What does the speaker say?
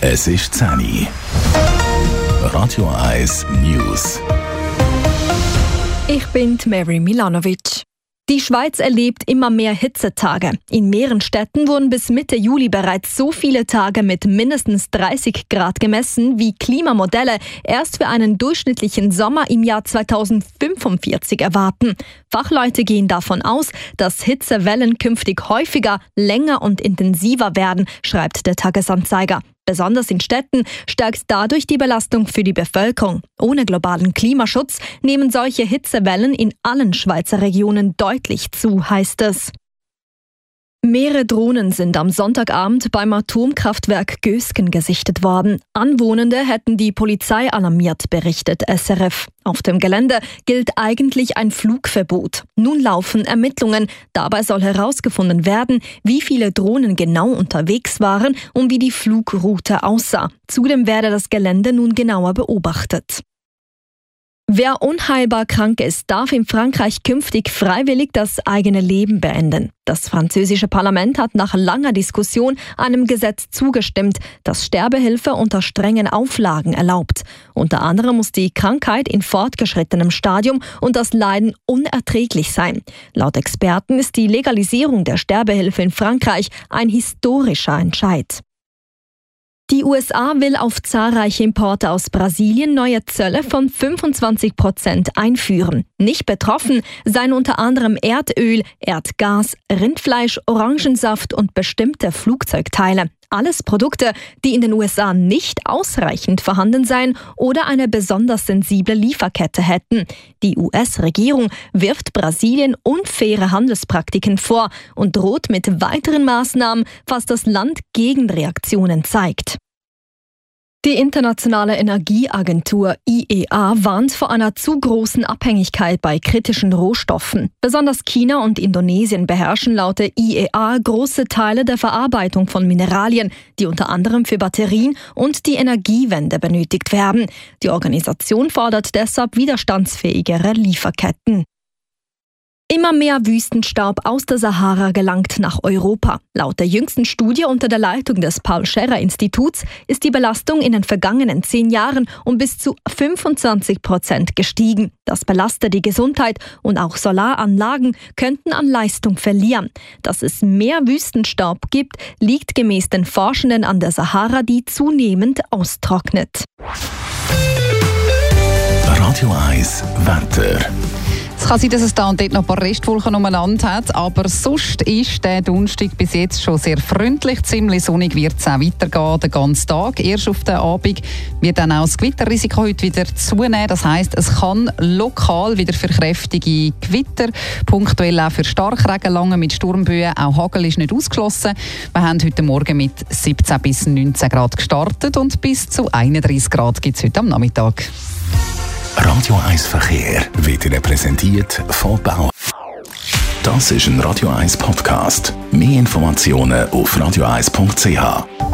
Es ist 10 Uhr. Radio 1 News. Ich bin Mary Milanovic. Die Schweiz erlebt immer mehr Hitzetage. In mehreren Städten wurden bis Mitte Juli bereits so viele Tage mit mindestens 30 Grad gemessen, wie Klimamodelle erst für einen durchschnittlichen Sommer im Jahr 2045 erwarten. Fachleute gehen davon aus, dass Hitzewellen künftig häufiger, länger und intensiver werden, schreibt der Tagesanzeiger. Besonders in Städten steigt dadurch die Belastung für die Bevölkerung. Ohne globalen Klimaschutz nehmen solche Hitzewellen in allen Schweizer Regionen deutlich zu, heißt es. Mehrere Drohnen sind am Sonntagabend beim Atomkraftwerk Gösgen gesichtet worden. Anwohnende hätten die Polizei alarmiert, berichtet SRF. Auf dem Gelände gilt eigentlich ein Flugverbot. Nun laufen Ermittlungen. Dabei soll herausgefunden werden, wie viele Drohnen genau unterwegs waren und wie die Flugroute aussah. Zudem werde das Gelände nun genauer beobachtet. Wer unheilbar krank ist, darf in Frankreich künftig freiwillig das eigene Leben beenden. Das französische Parlament hat nach langer Diskussion einem Gesetz zugestimmt, das Sterbehilfe unter strengen Auflagen erlaubt. Unter anderem muss die Krankheit in fortgeschrittenem Stadium und das Leiden unerträglich sein. Laut Experten ist die Legalisierung der Sterbehilfe in Frankreich ein historischer Entscheid. Die USA will auf zahlreiche Importe aus Brasilien neue Zölle von 25% einführen. Nicht betroffen seien unter anderem Erdöl, Erdgas, Rindfleisch, Orangensaft und bestimmte Flugzeugteile. Alles Produkte, die in den USA nicht ausreichend vorhanden seien oder eine besonders sensible Lieferkette hätten. Die US-Regierung wirft Brasilien unfaire Handelspraktiken vor und droht mit weiteren Maßnahmen, falls das Land Gegenreaktionen zeigt. Die Internationale Energieagentur IEA warnt vor einer zu großen Abhängigkeit bei kritischen Rohstoffen. Besonders China und Indonesien beherrschen laut der IEA große Teile der Verarbeitung von Mineralien, die unter anderem für Batterien und die Energiewende benötigt werden. Die Organisation fordert deshalb widerstandsfähigere Lieferketten. Immer mehr Wüstenstaub aus der Sahara gelangt nach Europa. Laut der jüngsten Studie unter der Leitung des Paul-Scherrer-Instituts ist die Belastung in den vergangenen 10 Jahren um bis zu 25% gestiegen. Das belastet die Gesundheit und auch Solaranlagen könnten an Leistung verlieren. Dass es mehr Wüstenstaub gibt, liegt gemäß den Forschenden an der Sahara, die zunehmend austrocknet. Radio 1 Wetter. Es kann sein, dass es da und dort noch ein paar Restwolken umeinander hat, aber sonst ist der Donnerstag bis jetzt schon sehr freundlich. Ziemlich sonnig wird es auch weitergehen, den ganzen Tag. Erst auf den Abend wird dann auch das Gewitterrisiko heute wieder zunehmen. Das heisst, es kann lokal wieder für kräftige Gewitter, punktuell auch für Starkregen lange mit Sturmböen. Auch Hagel ist nicht ausgeschlossen. Wir haben heute Morgen mit 17 bis 19 Grad gestartet und bis zu 31 Grad gibt es heute am Nachmittag. Radio 1 Verkehr wird Ihnen präsentiert von Bau. Das ist ein Radio 1 Podcast. Mehr Informationen auf radio1.ch.